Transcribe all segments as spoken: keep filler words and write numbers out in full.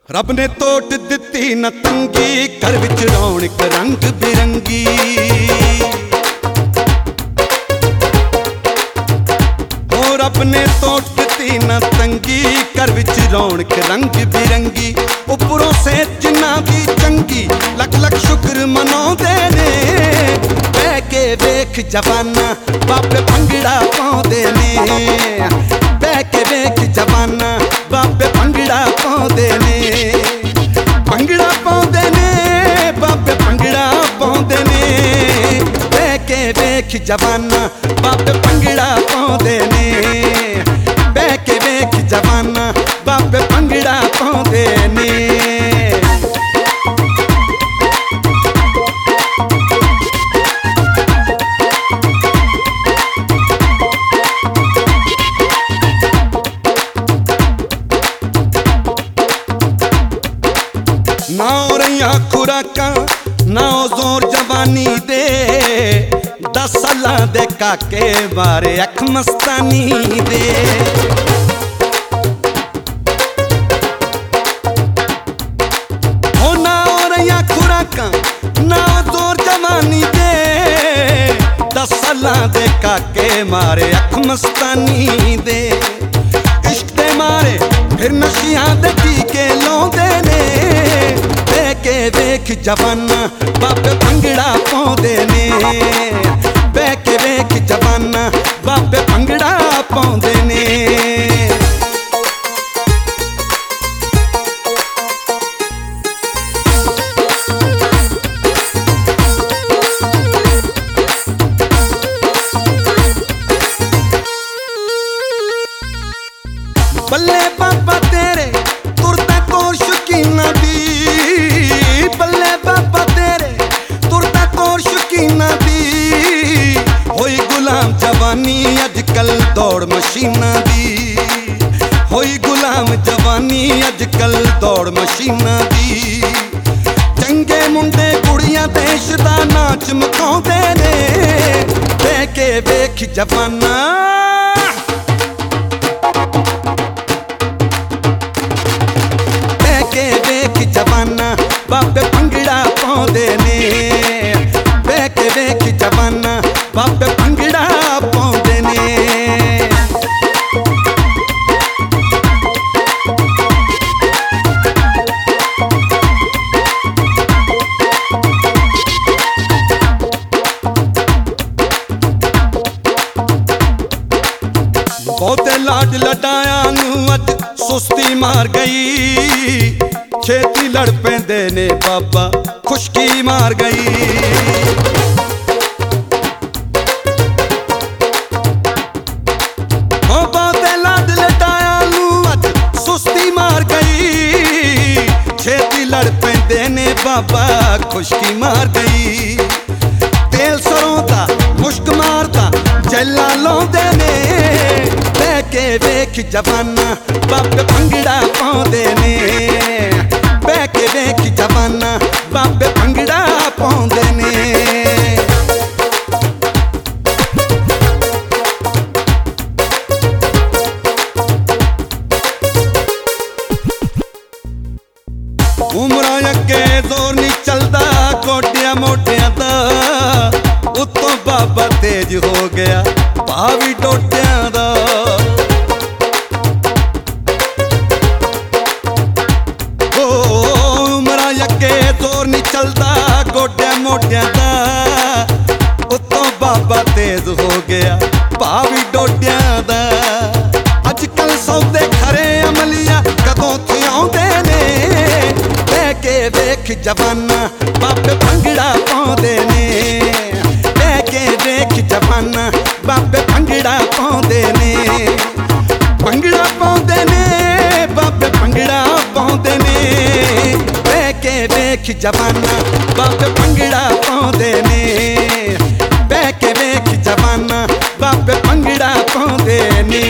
रब ने तोट दिती न तंगी, घर विच रौनक रंग बिरंगी। ओ रब ने तोट दिती न तंगी, घर विच रौनक रंग बिरंगी। उपरों से जिन्ना दी चंगी, लख लख शुक्र मनाउंदे ने। बह के वेख जवाना बाबे भंगड़ा पाउंदे ने। बह के वेख जवाना बाबे भंगड़ा पाउंदे ने। भंगड़ा पाउंदे ने बाबे भंगड़ा पाउंदे ने। बह के वेख जवाना बाबे भंगड़ा पाउंदे ने। बह के वेख जवाना बाबे भंगड़ा पाउंदे ने। ना हो रही खुराका ना हो जोर जवानी दे। दस सालां दे काके बारे अख मस्तानी दे। हो ना हो रही खुराका ना हो जोर जवानी दे। दस सालां दे काके मारे अख मस्तानी दे। इश्क दे मारे फिर नशियां दे टीके लाउंदे ने। बह के वेख जवाना बाबे भंगड़ा पाउंदे ने। बह के वेख जवाना बाबे भंगड़ा पाउंदे ने। बल्ले बाबा तेरे तुरदा कोर शकीना दी। बल्ले बाबा तेरे तुरदा कोर शकीना दी। होई गुलाम जवानी अजकल दौड़ मशीना दी। होई गुलाम जवानी अजकल दौड़ मशीना दी। चंगे मुंडे कुड़ियां देश दा नाच मकाउंदे ने। बह के वेख जवाना जवाना बाबे भंगड़ा पाउंदे ने। बह के वेख जवाना बाबे भंगड़ा पाउंदे ने। बहुते लाड लडाया नू अज सुस्ती मार गई। छेती लड़ पैंदे ने बाबा खुशकी मार गई। ओ बहुते लाड लटाया नू अज सुस्ती मार गई। छेती लड़ पैंदे ने बाबा खुशकी मार गई। तेल सरों दा मुश्क मारदा जैला लाउंदे ने। बह के वेख जवाना बाबे भंगड़ा पाउंदे ने। बह के वेख जवाना बाबे भंगड़ा पाउंदे ने। उमरा अगे जोर नहीं चलदा गोडिया मोटियां दा। उत्तों बाबा तेज हो गया भावी डोडियां दा। जोर नहीं चलदा गोडिया मोडिया दा। उत्तों बाबा तेज हो गया भावी डोडिया दा। अजकल सौदे खरे अमलिया कदों थे आउंदे ने। बह के वेख जवाना बाबे भंगड़ा पाउंदे ने। बह के वेख जवाना बाबे भंगड़ा पाउंदे ने। भंगड़ा पाउंदे ने बाबे भंगड़ा पाउंदे ने। बह के वेख जवाना बाबे भंगड़ा पाउंदे ने। बह के वेख जवाना बाबे भंगड़ा पाउंदे ने।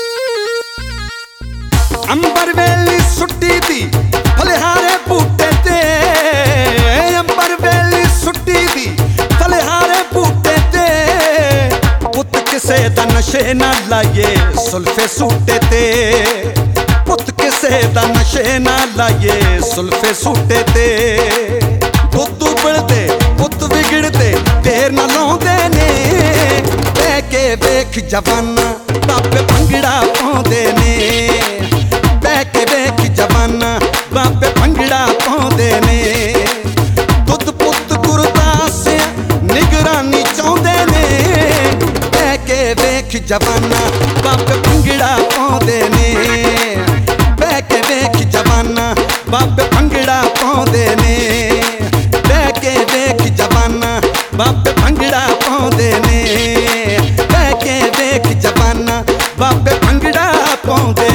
अंबर वेली सुट्टी दी फलिहारे बूटे ते। फलिहारे बूटे ते पुत किसे दा नशे ना लाइए सुल्फे सूटे ते पुत किसे दा नशे ना लाइए सुल्फे सूटे ते दुद्ध उबलदे पुत विगड़दे देर ना लाउंदे ने बह के वेख जवाना बाबे भंगड़ा पाउंदे ने बह के वेख जवाना बाबे भंगड़ा पाउंदे ने दुद्ध पुत गुरदास निगरानी चाहुंदे ने बह के वेख जवाना बाबे भंगड़ा पाउंदे ने बह के वेख जवाना बाबे भंगड़ा पाउंदे ने बह के वेख जवाना बाबे भंगड़ा पाउंदे ने बह के वेख जवाना बाबे भंगड़ा पाउंदे